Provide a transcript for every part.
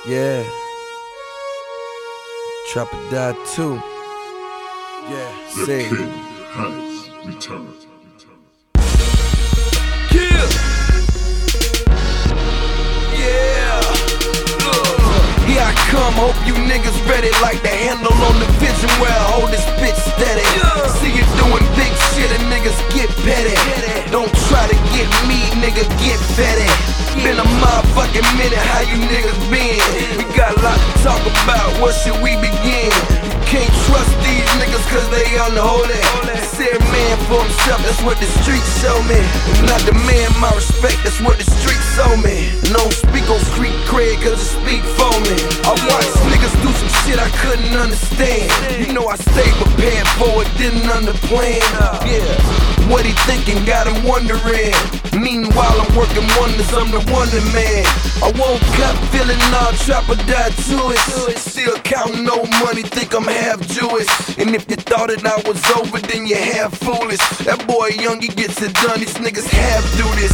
Yeah. Trap or Die too. Yeah. The Say. king has returned. Yeah. Yeah. Here I come, hope you niggas ready. Like the handle on the vision where I hold this bitch steady. See you doing big shit and niggas get petty. Don't try to get me, nigga, get fetty. Been a motherfucking minute, how you niggas been? We got a lot to talk about, where should we begin? You can't trust these niggas cause they unholy. Said man for himself, that's what the streets show me. Not demand my respect, that's what the streets show me. And don't speak on street cred cause it speak for me. I watched niggas do some shit I couldn't understand. You know I stayed prepared for it, didn't underplan. Yeah, what he thinking got him wondering. Meanwhile I'm working wonders, I'm the wonder man. I woke up feeling all trap or die to it. Still counting no money, think I'm half Jewish. And if you thought that I was over, then you half foolish. That boy young, he gets it done, these niggas half do this.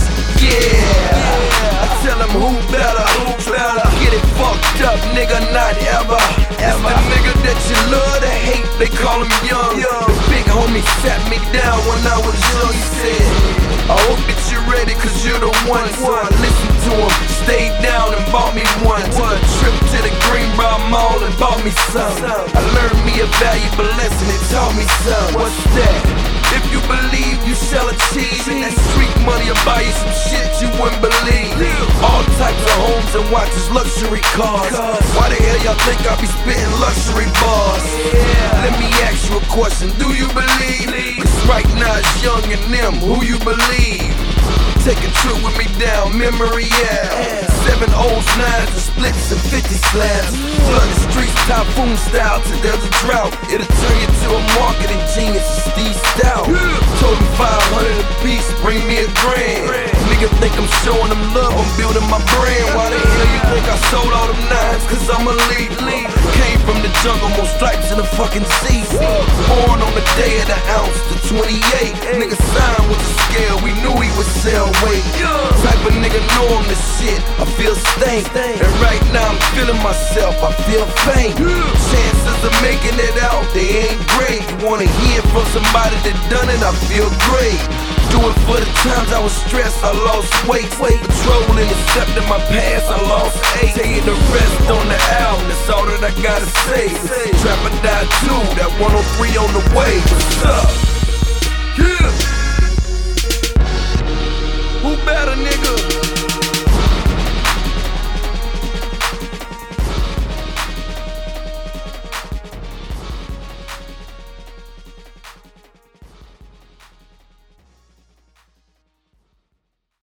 Yeah, I tell him who better. Get it fucked up, nigga, not ever. It's the nigga that you love to hate, they call him young. The big homie sat me down when I was young, he said, I hope that you're ready cause you're the one. So I listened to him, stayed down and bought me one. Took a trip to the Greenbrier Mall and bought me some. I learned me a valuable lesson, it taught me some. What's that? If you believe you shall achieve, and that street money will buy you some shit you wouldn't believe. All types of homes and watches, luxury cars. Why the hell y'all think I be spitting luxury bars? Let me ask you a question, do you believe? Cause right now it's young and them, who you believe? Take a trip with me down memory, yeah. 7 O's, 9s and splits and 50 slabs. Flood the streets typhoon style till there's a drought. It'll turn you to a marketing genius, Steve Stout. Told him 500 a piece, bring me a grand. Nigga think I'm showing them love, I'm building my brand. Why the hell you think I sold all them 9s? Cause I'm a lead. Came from the jungle, more stripes in the fucking sea. Born on the day of the ounce, the 28. Nigga signed with the scale, we knew he would sell weight. Type of nigga know I'm the shit, I feel stank. And right now I'm feeling myself, I feel faint. Chances of making it out, they ain't great. You wanna hear from somebody that done it, I feel great. Do it for the times I was stressed, I lost weight. Patrolling, accepting my past, I lost 8. Tell you the rest on the album, that's all that I gotta say. Trap or Die too, that 103 on the way. What's up? Yeah. Who better, nigga?